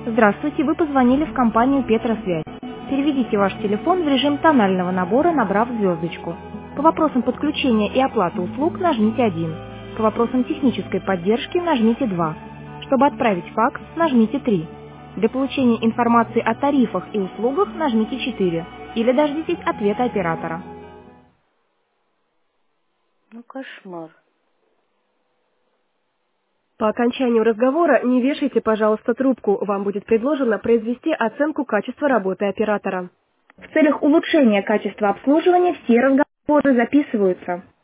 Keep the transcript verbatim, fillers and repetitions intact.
Здравствуйте, вы позвонили в компанию Петросвязь. Переведите ваш телефон в режим тонального набора, набрав звездочку. По вопросам подключения и оплаты услуг нажмите один. По вопросам технической поддержки нажмите два. Чтобы отправить факс, нажмите три. Для получения информации о тарифах и услугах нажмите четыре. Или дождитесь ответа оператора. Ну, кошмар. По окончанию разговора не вешайте, пожалуйста, трубку. Вам будет предложено произвести оценку качества работы оператора. В целях улучшения качества обслуживания все разговоры записываются.